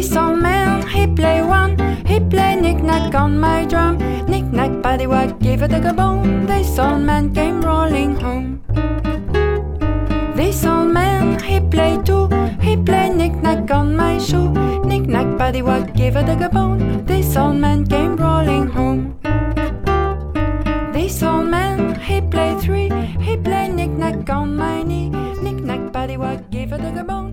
This old man, he play one, he play knick-knack on my drum. Knick-knack, paddywhack, give it a gabone. This old man came rolling home. This old man, he play two, he play knick-knack on my shoe. Knick-knack, paddywhack, give it a gabone. This old man came rolling home. This old man, he play three, he play knick-knack on my knee. Knick-knack, paddywhack, give it a gabone.